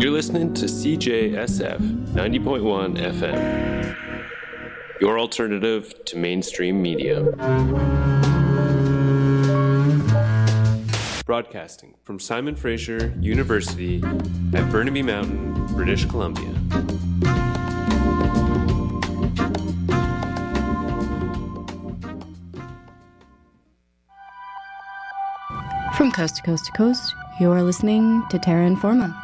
You're listening to CJSF 90.1 FM, your alternative to mainstream media. Broadcasting from Simon Fraser University at Burnaby Mountain, British Columbia. From coast to coast to coast, you are listening to Terra Informa.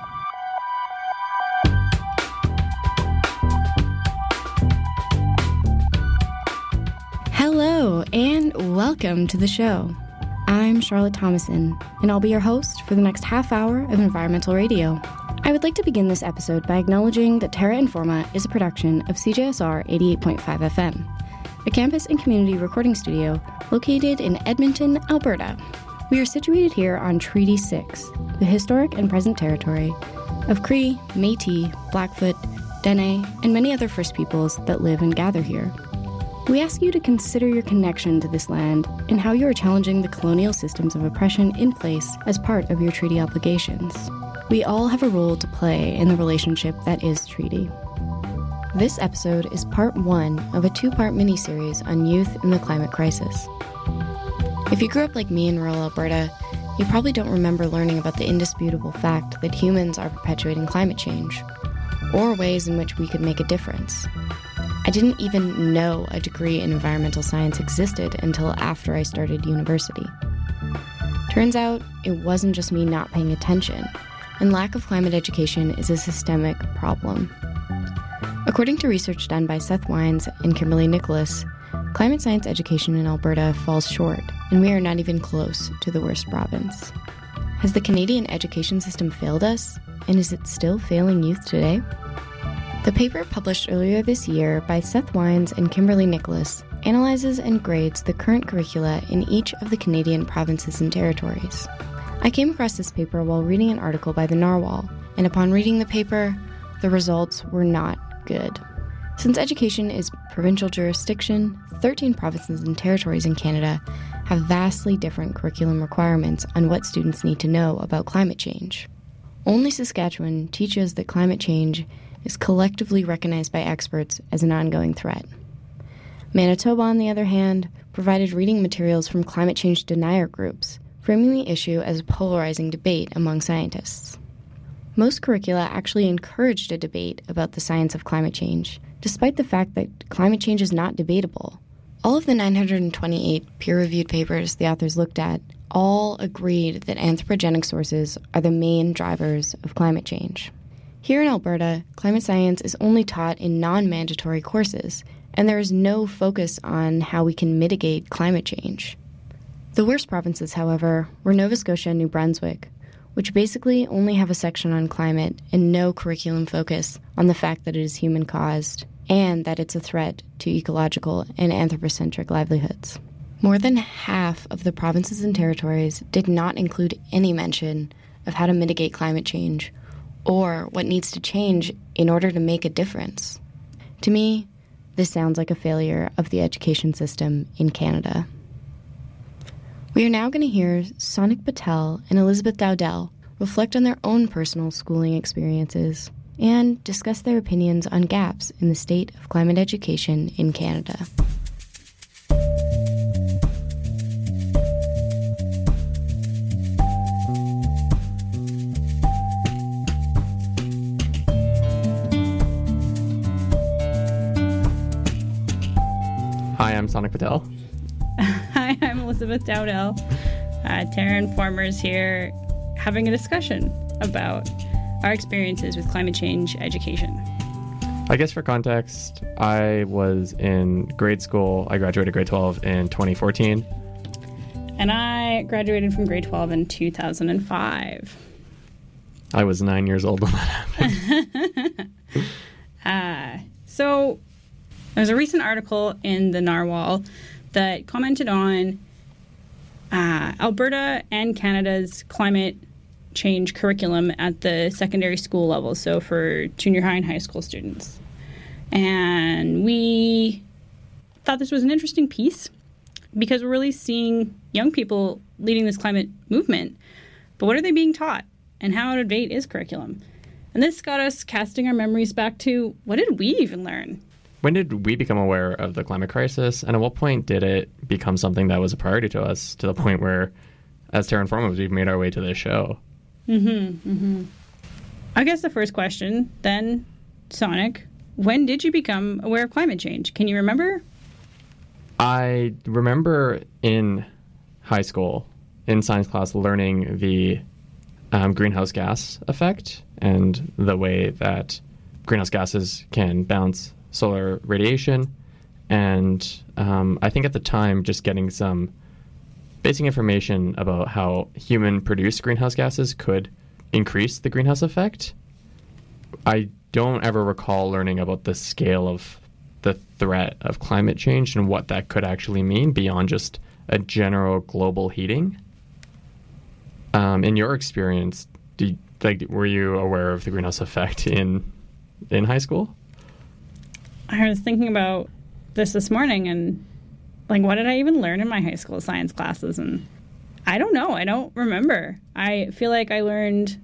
Hello, and welcome to the show. I'm Charlotte Thomason, and I'll be your host for the next half hour of Environmental Radio. I would like to begin this episode by acknowledging that Terra Informa is a production of CJSR 88.5 FM, a campus and community recording studio located in Edmonton, Alberta. We are situated here on Treaty 6, the historic and present territory of Cree, Métis, Blackfoot, Dene, and many other First Peoples that live and gather here. We ask you to consider your connection to this land and how you are challenging the colonial systems of oppression in place as part of your treaty obligations. We all have a role to play in the relationship that is treaty. This episode is part one of a two-part mini-series on youth in the climate crisis. If you grew up like me in rural Alberta, you probably don't remember learning about the indisputable fact that humans are perpetuating climate change, or ways in which we could make a difference. I didn't even know a degree in environmental science existed until after I started university. Turns out, it wasn't just me not paying attention, and lack of climate education is a systemic problem. According to research done by Seth Wines and Kimberly Nicholas, climate science education in Alberta falls short, and we are not even close to the worst province. Has the Canadian education system failed us, and is it still failing youth today? The paper published earlier this year by Seth Wines and Kimberly Nicholas analyzes and grades the current curricula in each of the Canadian provinces and territories. I came across this paper while reading an article by the Narwhal, and upon reading the paper, the results were not good. Since education is provincial jurisdiction, 13 provinces and territories in Canada have vastly different curriculum requirements on what students need to know about climate change. Only Saskatchewan teaches that climate change is collectively recognized by experts as an ongoing threat. Manitoba, on the other hand, provided reading materials from climate change denier groups, framing the issue as a polarizing debate among scientists. Most curricula actually encouraged a debate about the science of climate change, despite the fact that climate change is not debatable. All of the 928 peer-reviewed papers the authors looked at all agreed that anthropogenic sources are the main drivers of climate change. Here in Alberta, climate science is only taught in non-mandatory courses, and there is no focus on how we can mitigate climate change. The worst provinces, however, were Nova Scotia and New Brunswick, which basically only have a section on climate and no curriculum focus on the fact that it is human-caused and that it's a threat to ecological and anthropocentric livelihoods. More than half of the provinces and territories did not include any mention of how to mitigate climate change or what needs to change in order to make a difference. To me, this sounds like a failure of the education system in Canada. We are now going to hear Sonik Patel and Elizabeth Dowdell reflect on their own personal schooling experiences and discuss their opinions on gaps in the state of climate education in Canada. Hi, I'm Sonik Patel. Hi, I'm Elizabeth Dowdell. Terra Informers here, having a discussion about our experiences with climate change education. I guess for context, I was in grade school. I graduated grade 12 in 2014. And I graduated from grade 12 in 2005. I was 9 years old when that happened. So there's a recent article in the Narwhal that commented on Alberta and Canada's climate change curriculum at the secondary school level, so for junior high and high school students. And we thought this was an interesting piece because we're really seeing young people leading this climate movement. But what are they being taught? And how out of date is curriculum? And this got us casting our memories back to, what did we even learn? When did we become aware of the climate crisis, and at what point did it become something that was a priority to us, to the point where, as Terra Informa's, we've made our way to this show? I guess the first question, then, Sonic, when did you become aware of climate change? Can you remember? I remember in high school, in science class, learning the greenhouse gas effect and the way that greenhouse gases can bounce solar radiation. And I think at the time, just getting some basic information about how human-produced greenhouse gases could increase the greenhouse effect. I don't ever recall learning about the scale of the threat of climate change and what that could actually mean beyond just a general global heating. In your experience, were you aware of the greenhouse effect in high school? I was thinking about this morning, and what did I even learn in my high school science classes? And I don't know. I don't remember. I feel like I remember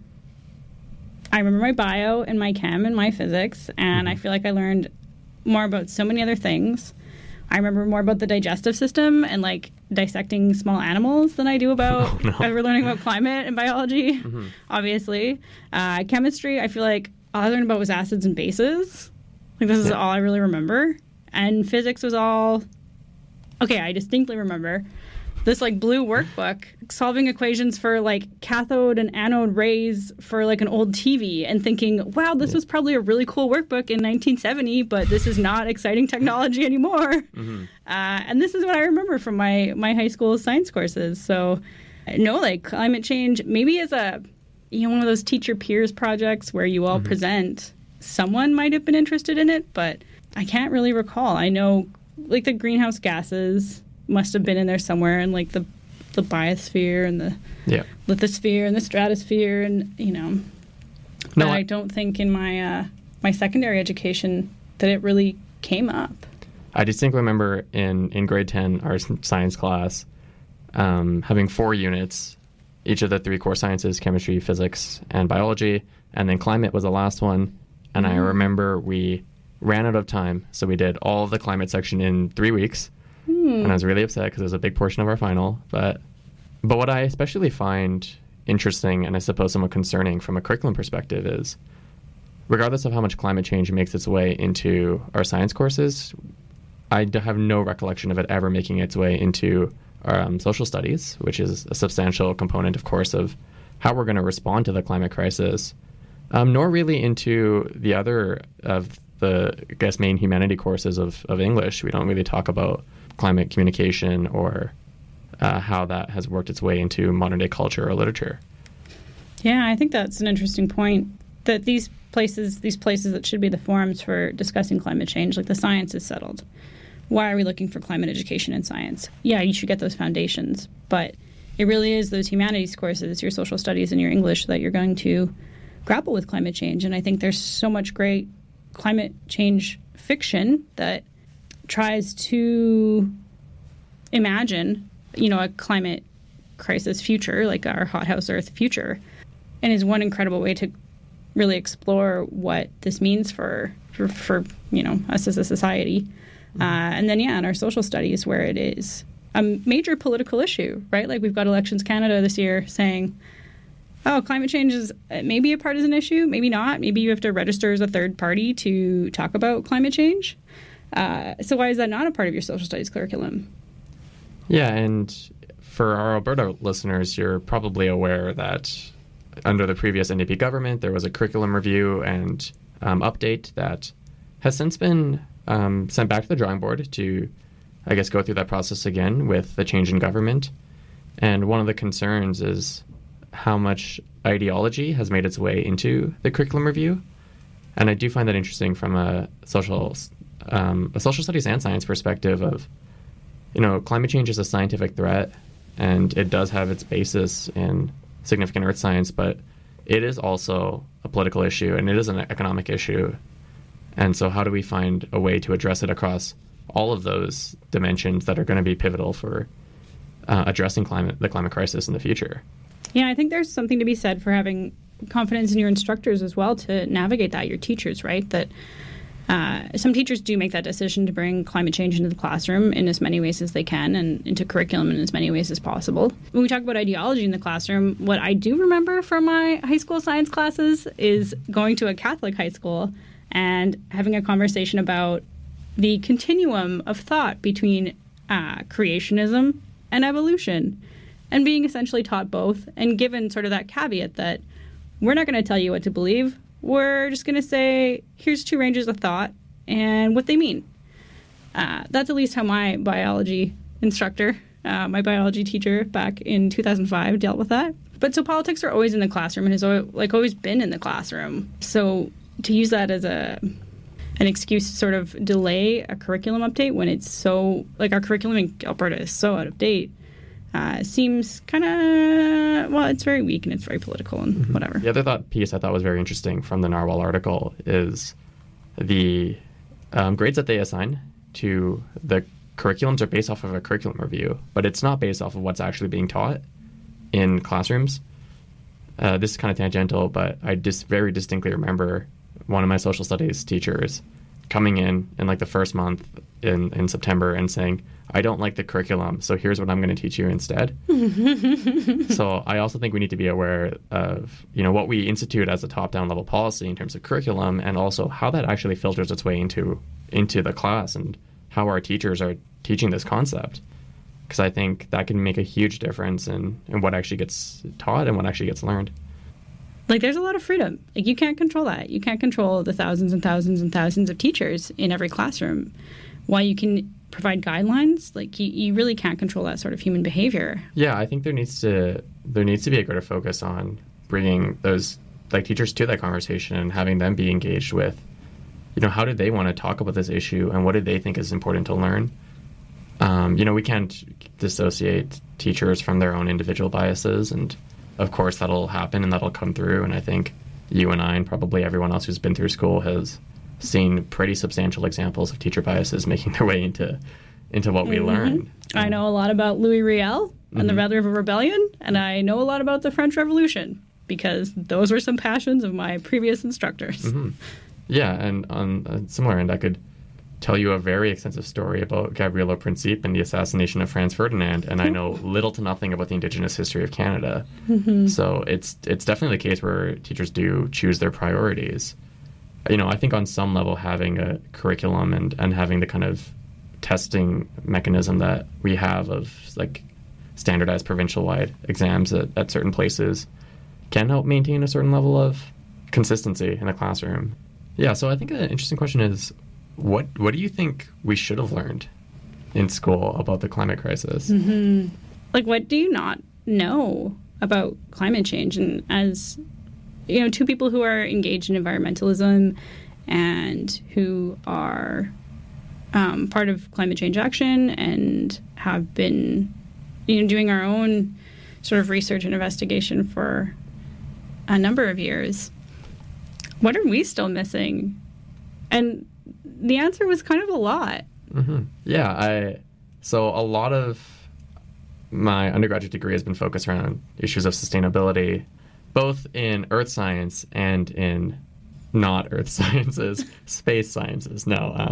my bio and my chem and my physics, and I feel like I learned more about so many other things. I remember more about the digestive system and dissecting small animals than I do about ever learning about climate and biology, obviously. Chemistry, I feel like all I learned about was acids and bases. This is all I really remember. And physics was all... Okay, I distinctly remember this blue workbook solving equations for cathode and anode rays for an old TV and thinking, wow, this was probably a really cool workbook in 1970, but this is not exciting technology anymore. And this is what I remember from my high school science courses. So no, climate change, maybe as a, one of those teacher peers projects where you all present, someone might have been interested in it, but I can't really recall. I know the greenhouse gases must have been in there somewhere, and the biosphere and the lithosphere and the stratosphere, and but I don't think in my my secondary education that it really came up. I distinctly remember in grade 10, our science class, having 4 units, each of the 3 core sciences: chemistry, physics, and biology, and then climate was the last one. And I remember we ran out of time, so we did all of the climate section in 3 weeks. And I was really upset because it was a big portion of our final. But what I especially find interesting, and I suppose somewhat concerning from a curriculum perspective, is regardless of how much climate change makes its way into our science courses, I have no recollection of it ever making its way into our social studies, which is a substantial component, of course, of how we're going to respond to the climate crisis, nor really into the other of the, I guess, main humanity courses of English. We don't really talk about climate communication or how that has worked its way into modern day culture or literature. Yeah, I think that's an interesting point, that these places that should be the forums for discussing climate change, the science is settled. Why are we looking for climate education in science? Yeah, you should get those foundations, but it really is those humanities courses, your social studies and your English, that you're going to grapple with climate change. And I think there's so much great climate change fiction that tries to imagine, a climate crisis future, like our hothouse Earth future, and is one incredible way to really explore what this means for us as a society. And then, in our social studies, where it is a major political issue, right? We've got Elections Canada this year saying, oh, climate change is maybe a partisan issue, maybe not. Maybe you have to register as a third party to talk about climate change. So why is that not a part of your social studies curriculum? Yeah, and for our Alberta listeners, you're probably aware that under the previous NDP government, there was a curriculum review and update that has since been sent back to the drawing board to, I guess, go through that process again with the change in government. And one of the concerns is how much ideology has made its way into the curriculum review. And I do find that interesting from a social studies and science perspective of, climate change is a scientific threat, and it does have its basis in significant earth science, but it is also a political issue, and it is an economic issue. And so how do we find a way to address it across all of those dimensions that are going to be pivotal for addressing the climate crisis in the future? Yeah, I think there's something to be said for having confidence in your instructors as well to navigate that, your teachers, right? That some teachers do make that decision to bring climate change into the classroom in as many ways as they can and into curriculum in as many ways as possible. When we talk about ideology in the classroom, what I do remember from my high school science classes is going to a Catholic high school and having a conversation about the continuum of thought between creationism and evolution, and being essentially taught both and given sort of that caveat that we're not going to tell you what to believe. We're just going to say, here's two ranges of thought and what they mean. That's at least how my biology instructor, my biology teacher back in 2005 dealt with that. But so politics are always in the classroom and has always been in the classroom. So to use that as an excuse to sort of delay a curriculum update when it's so, like, our curriculum in Alberta is so out of date, seems kind of, well, it's very weak and it's very political and whatever. The other piece I thought was very interesting from the Narwhal article is the grades that they assign to the curriculums are based off of a curriculum review, but it's not based off of what's actually being taught in classrooms. This is kind of tangential, but I just very distinctly remember one of my social studies teachers coming in like the first month in September and saying, I don't like the curriculum, so here's what I'm going to teach you instead. So I also think we need to be aware of, what we institute as a top-down level policy in terms of curriculum, and also how that actually filters its way into the class and how our teachers are teaching this concept. Because I think that can make a huge difference in what actually gets taught and what actually gets learned. Like, there's a lot of freedom. Like, you can't control that. You can't control the thousands and thousands and thousands of teachers in every classroom. While you can provide guidelines, like, you really can't control that sort of human behavior. Yeah, I think there needs to be a greater focus on bringing those, like, teachers to that conversation and having them be engaged with, how do they want to talk about this issue and what do they think is important to learn? We can't dissociate teachers from their own individual biases, and of course that'll happen and that'll come through. And I think you and I and probably everyone else who's been through school has seen pretty substantial examples of teacher biases making their way into what we learn. I know a lot about Louis Riel and the Red River Rebellion, and I know a lot about the French Revolution because those were some passions of my previous instructors. Yeah, and on a similar end, I could tell you a very extensive story about Gabriel Principe and the assassination of Franz Ferdinand, and I know little to nothing about the Indigenous history of Canada. So it's definitely the case where teachers do choose their priorities. I think on some level having a curriculum and having the kind of testing mechanism that we have of, like, standardized provincial-wide exams at certain places can help maintain a certain level of consistency in the classroom. Yeah, so I think an interesting question is, what do you think we should have learned in school about the climate crisis? Like, what do you not know about climate change? And as, two people who are engaged in environmentalism and who are part of climate change action and have been, doing our own sort of research and investigation for a number of years, what are we still missing? And the answer was kind of a lot. Yeah, so a lot of my undergraduate degree has been focused around issues of sustainability, both in earth science and in not earth sciences, space sciences.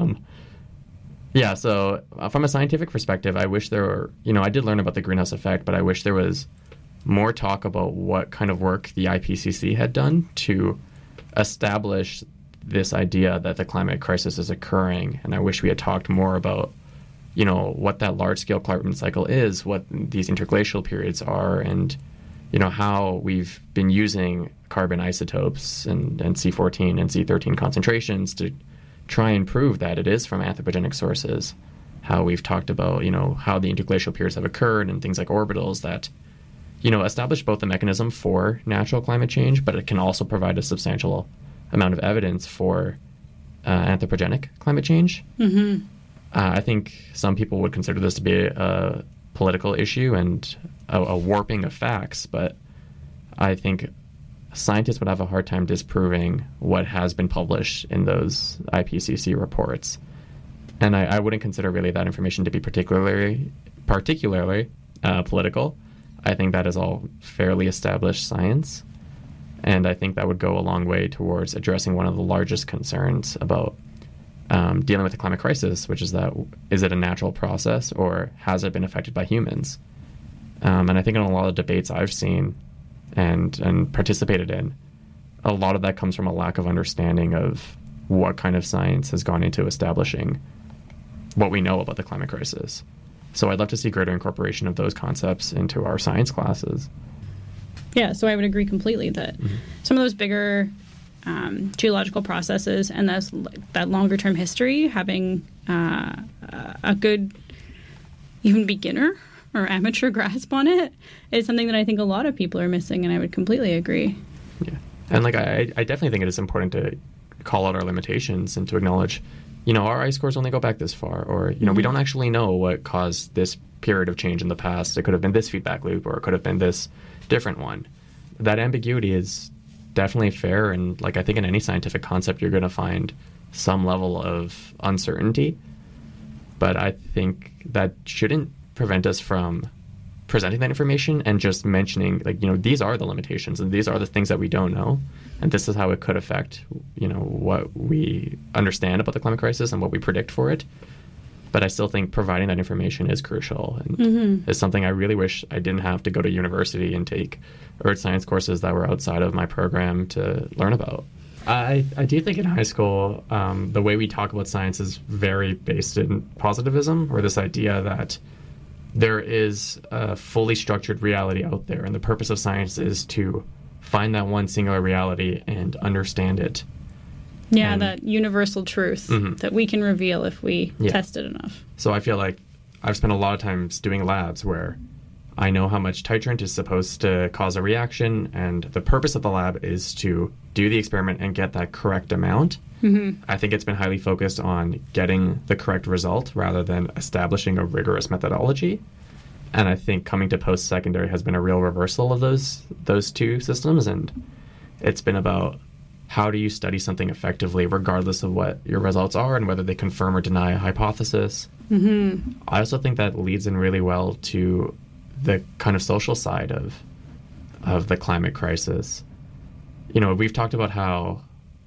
So from a scientific perspective, I wish there were, I did learn about the greenhouse effect, but I wish there was more talk about what kind of work the IPCC had done to establish this idea that the climate crisis is occurring. And I wish we had talked more about, what that large-scale carbon cycle is, what these interglacial periods are, and, how we've been using carbon isotopes and C14 and C13 concentrations to try and prove that it is from anthropogenic sources. How we've talked about, how the interglacial periods have occurred and things like orbitals that, establish both the mechanism for natural climate change, but it can also provide a substantial amount of evidence for anthropogenic climate change. I think some people would consider this to be a political issue and a warping of facts, but I think scientists would have a hard time disproving what has been published in those IPCC reports. And I wouldn't consider really that information to be particularly political. I think that is all fairly established science. And I think that would go a long way towards addressing one of the largest concerns about dealing with the climate crisis, which is that, is it a natural process or has it been affected by humans? And I think in a lot of debates I've seen and participated in, a lot of that comes from a lack of understanding of what kind of science has gone into establishing what we know about the climate crisis. So I'd love to see greater incorporation of those concepts into our science classes. Yeah, so I would agree completely that some of those bigger geological processes and that longer-term history, having a good, even beginner or amateur grasp on it, is something that I think a lot of people are missing, and I would completely agree. Yeah, and like I definitely think it is important to call out our limitations and to acknowledge, our ice cores only go back this far, or we don't actually know what caused this period of change in the past. It could have been this feedback loop, or it could have been this different one. That ambiguity is definitely fair, and I think in any scientific concept you're going to find some level of uncertainty, but I think that shouldn't prevent us from presenting that information and just mentioning these are the limitations and these are the things that we don't know, and this is how it could affect what we understand about the climate crisis and what we predict for it. But I still think providing that information is crucial, and is something I really wish I didn't have to go to university and take earth science courses that were outside of my program to learn about. I do think in high school, the way we talk about science is very based in positivism, or this idea that there is a fully structured reality out there, and the purpose of science is to find that one singular reality and understand it. Yeah, and that universal truth that we can reveal if we test it enough. So I feel like I've spent a lot of times doing labs where I know how much titrant is supposed to cause a reaction, and the purpose of the lab is to do the experiment and get that correct amount. I think it's been highly focused on getting the correct result rather than establishing a rigorous methodology. And I think coming to post-secondary has been a real reversal of those two systems, and it's been about how do you study something effectively regardless of what your results are and whether they confirm or deny a hypothesis. I also think that leads in really well to the kind of social side of the climate crisis. We've talked about how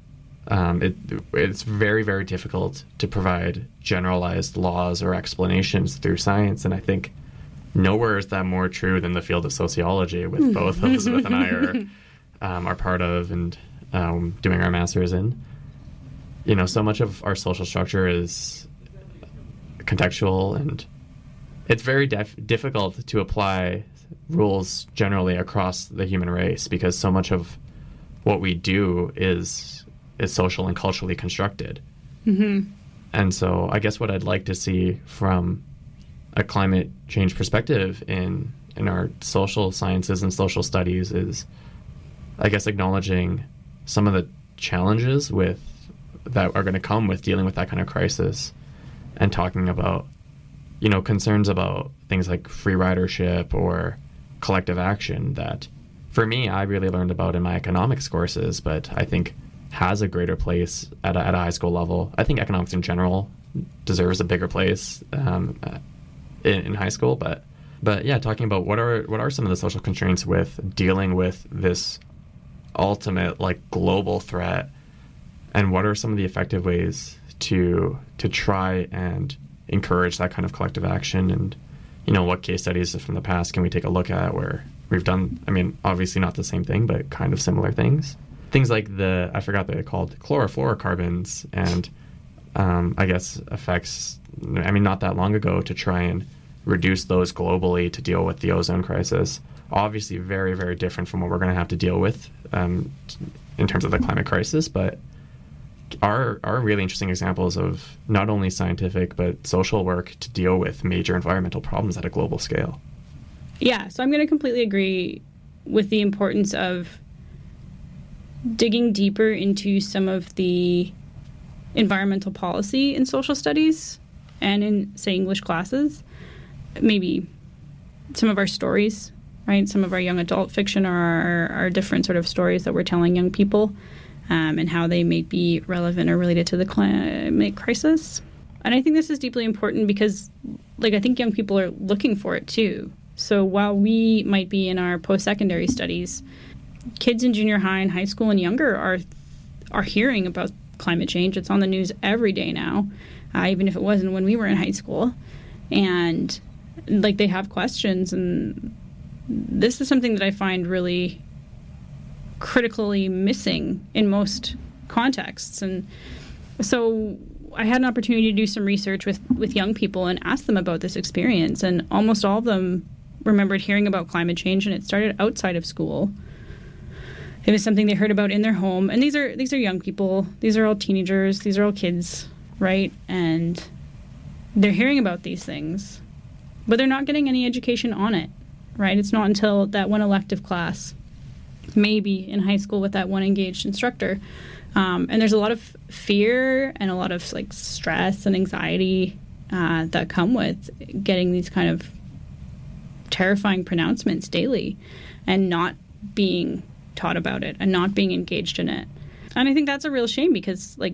it's very, very difficult to provide generalized laws or explanations through science, and I think nowhere is that more true than the field of sociology, with both Elizabeth and I are part of and doing our masters in. So much of our social structure is contextual, and it's very difficult to apply rules generally across the human race, because so much of what we do is social and culturally constructed. And so I guess what I'd like to see from a climate change perspective in our social sciences and social studies is, I guess, acknowledging some of the challenges that are going to come with dealing with that kind of crisis, and talking about concerns about things like free ridership or collective action that, for me, I really learned about in my economics courses, but I think has a greater place at a high school level. I think economics in general deserves a bigger place in high school, but yeah, talking about what are some of the social constraints with dealing with this ultimate global threat, and what are some of the effective ways to try and encourage that kind of collective action, and what case studies from the past can we take a look at where we've done, obviously not the same thing, but kind of similar things like I forgot they're called chlorofluorocarbons, and I guess effects not that long ago to try and reduce those globally to deal with the ozone crisis. Obviously very, very different from what we're going to have to deal with in terms of the climate crisis, but are really interesting examples of not only scientific but social work to deal with major environmental problems at a global scale. Yeah, so I'm going to completely agree with the importance of digging deeper into some of the environmental policy in social studies and in, say, English classes. Maybe some of our stories, right? Some of our young adult fiction are our different sort of stories that we're telling young people, and how they may be relevant or related to the climate crisis. And I think this is deeply important because, I think young people are looking for it too. So while we might be in our post-secondary studies kids in junior high and high school and younger are hearing about climate change. It's on the news every day now, even if it wasn't when we were in high school. And like, they have questions, and this is something that I find really critically missing in most contexts. And so I had an opportunity to do some research with young people and ask them about this experience, and almost all of them remembered hearing about climate change, and it started outside of school. It was something they heard about in their home, and these are young people. These are all teenagers. These are all kids, right? And they're hearing about these things, but they're not getting any education on it, right? It's not until that one elective class, maybe in high school with that one engaged instructor. And there's a lot of fear and a lot of like stress and anxiety that come with getting these kind of terrifying pronouncements daily and not being taught about it and not being engaged in it. And I think that's a real shame, because like,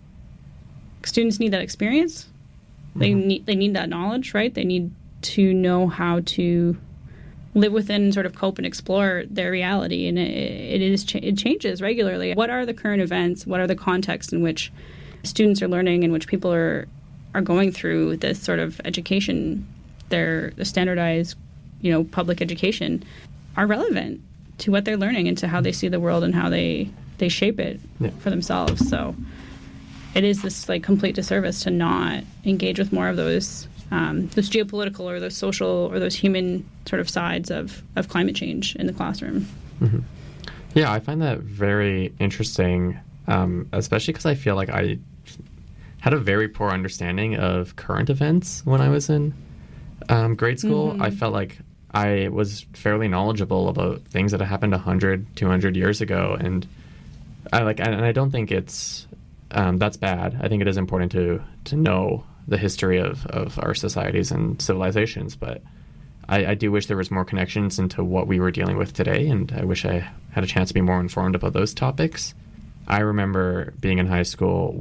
students need that experience. They need that knowledge, right? They need to know how to live within, sort of cope and explore their reality, and it changes regularly. What are the current events? What are the contexts in which students are learning, in which people are going through this sort of education? The standardized, public education are relevant to what they're learning and to how they see the world and how they shape it for themselves. So it is this like complete disservice to not engage with more of those geopolitical or those social or those human sort of sides of climate change in the classroom. Mm-hmm. Yeah, I find that very interesting, especially because I feel like I had a very poor understanding of current events when I was in grade school. Mm-hmm. I felt like I was fairly knowledgeable about things that had happened 100, 200 years ago, and I don't think it's that's bad. I think it is important to know the history of our societies and civilizations, but I do wish there was more connections into what we were dealing with today, and I wish I had a chance to be more informed about those topics. I remember being in high school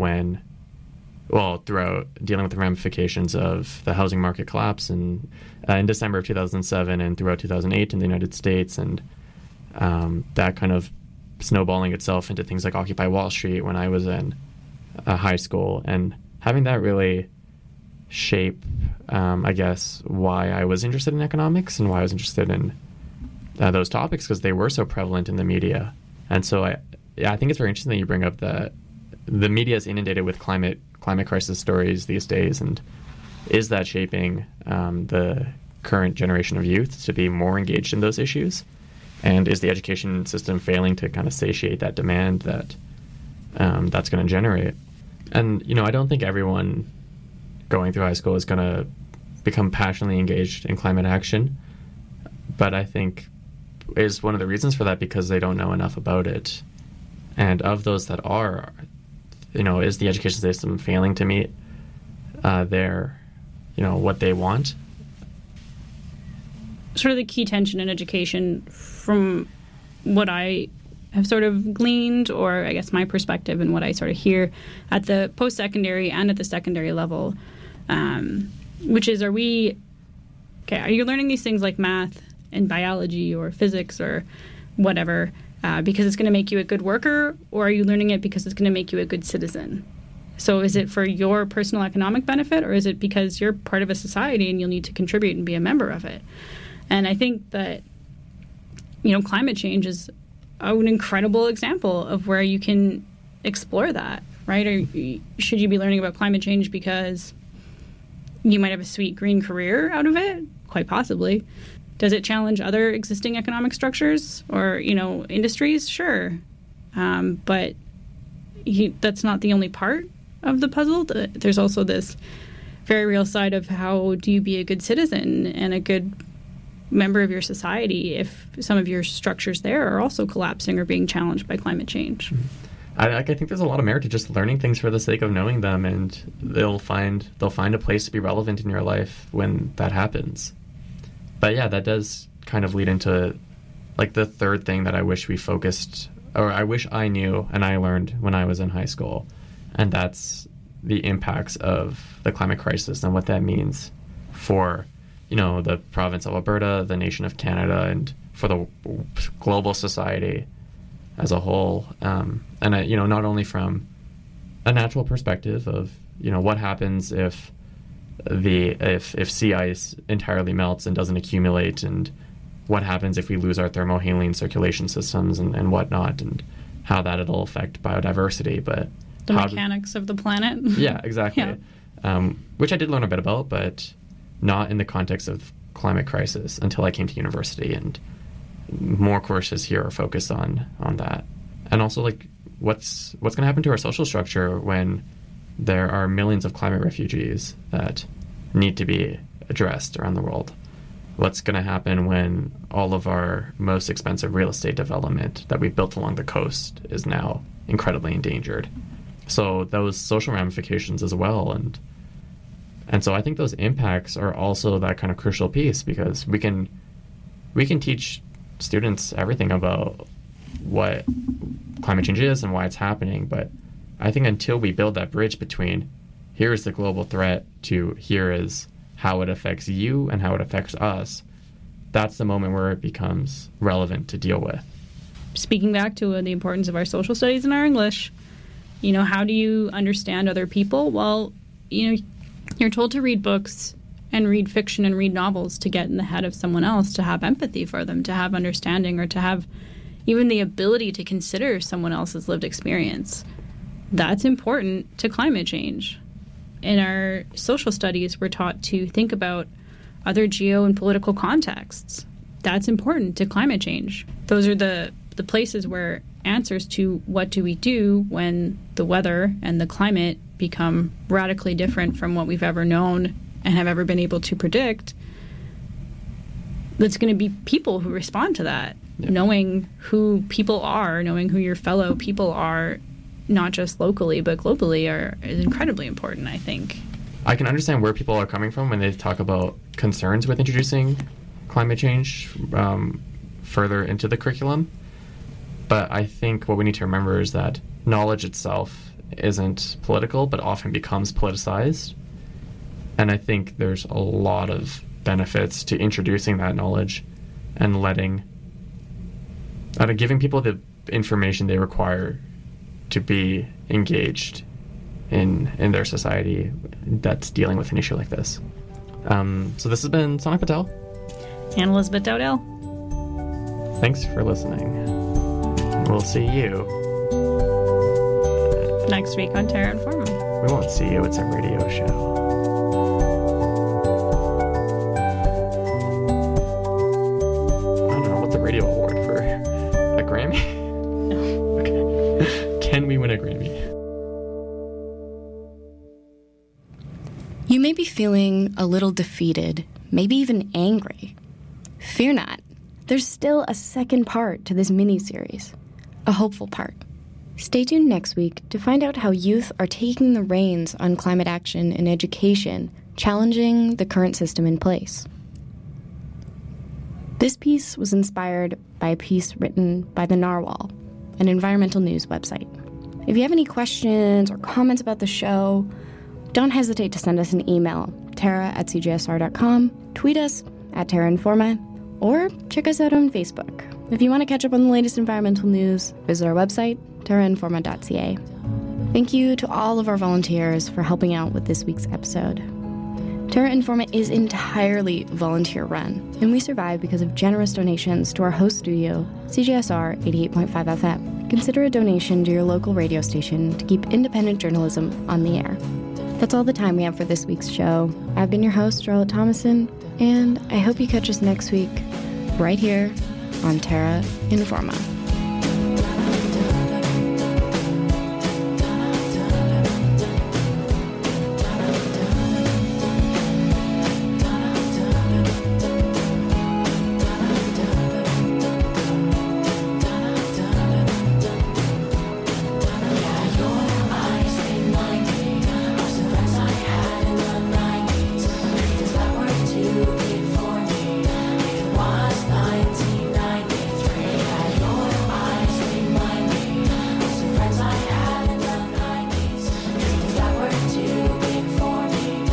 throughout dealing with the ramifications of the housing market collapse in December of 2007 and throughout 2008 in the United States, and that kind of snowballing itself into things like Occupy Wall Street when I was in high school, and having that really shape, I guess, why I was interested in economics and why I was interested in those topics, because they were so prevalent in the media. And so I think it's very interesting that you bring up that the media is inundated with climate crisis stories these days, and is that shaping the current generation of youth to be more engaged in those issues? And is the education system failing to kind of satiate that demand that that's going to generate? And, I don't think everyone going through high school is going to become passionately engaged in climate action, but I think is one of the reasons for that because they don't know enough about it. And of those that are, is the education system failing to meet what they want? Sort of the key tension in education, from what I have sort of gleaned, or I guess my perspective and what I sort of hear at the post-secondary and at the secondary level, which is, are you learning these things like math and biology or physics or whatever because it's going to make you a good worker, or are you learning it because it's going to make you a good citizen? So is it for your personal economic benefit, or is it because you're part of a society and you'll need to contribute and be a member of it? And I think that, climate change is an incredible example of where you can explore that, right? Or should you be learning about climate change because you might have a sweet green career out of it? Quite possibly. Does it challenge other existing economic structures or, industries? Sure. But that's not the only part of the puzzle. There's also this very real side of how do you be a good citizen and a good member of your society if some of your structures there are also collapsing or being challenged by climate change. I think there's a lot of merit to just learning things for the sake of knowing them, and they'll find a place to be relevant in your life when that happens. But yeah, that does kind of lead into like the third thing that I wish we focused, or I wish I knew and I learned when I was in high school, and that's the impacts of the climate crisis and what that means for the province of Alberta, the nation of Canada, and for the global society as a whole. And not only from a natural perspective of what happens if sea ice entirely melts and doesn't accumulate, and what happens if we lose our thermohaline circulation systems and whatnot, and how that'll affect biodiversity, but the mechanics of the planet. Yeah, exactly. Yeah. Which I did learn a bit about, but not in the context of climate crisis until I came to university, and more courses here are focused on that. And also, like, what's going to happen to our social structure when there are millions of climate refugees that need to be addressed around the world? What's going to happen when all of our most expensive real estate development that we built along the coast is now incredibly endangered? So those social ramifications as well. And so I think those impacts are also that kind of crucial piece, because we can teach students everything about what climate change is and why it's happening, but I think until we build that bridge between here is the global threat to here is how it affects you and how it affects us, that's the moment where it becomes relevant to deal with. Speaking back to the importance of our social studies and our English, how do you understand other people? Well, you're told to read books and read fiction and read novels to get in the head of someone else, to have empathy for them, to have understanding, or to have even the ability to consider someone else's lived experience. That's important to climate change. In our social studies, we're taught to think about other geo and political contexts. That's important to climate change. Those are the places where answers to what do we do when the weather and the climate become radically different from what we've ever known and have ever been able to predict. That's going to be people who respond to that. Yeah. Knowing who people are, knowing who your fellow people are, not just locally but globally, is incredibly important, I think. I can understand where people are coming from when they talk about concerns with introducing climate change further into the curriculum. But I think what we need to remember is that knowledge itself isn't political, but often becomes politicized. And I think there's a lot of benefits to introducing that knowledge and giving people the information they require to be engaged in their society that's dealing with an issue like this. So this has been Sonik Patel. And Elizabeth Dowdell. Thanks for listening. We'll see you next week on Terra Informa. We won't see you. It's a radio show. I don't know. What's a radio award for? A Grammy? No. Okay. Can we win a Grammy? You may be feeling a little defeated, maybe even angry. Fear not. There's still a second part to this mini-series, a hopeful part. Stay tuned next week to find out how youth are taking the reins on climate action in education, challenging the current system in place. This piece was inspired by a piece written by The Narwhal, an environmental news website. If you have any questions or comments about the show, don't hesitate to send us an email, tara@cjsr.com, tweet us @TerraInforma, or check us out on Facebook. If you want to catch up on the latest environmental news, visit our website, terrainforma.ca. Thank you to all of our volunteers for helping out with this week's episode. Terra Informa is entirely volunteer-run, and we survive because of generous donations to our host studio, CJSR 88.5 FM. Consider a donation to your local radio station to keep independent journalism on the air. That's all the time we have for this week's show. I've been your host, Charlotte Thomason, and I hope you catch us next week, right here on Terra Informa.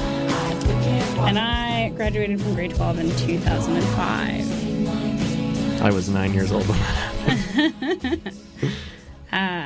Graduated from grade 12 in 2005. I was 9 years old when that happened.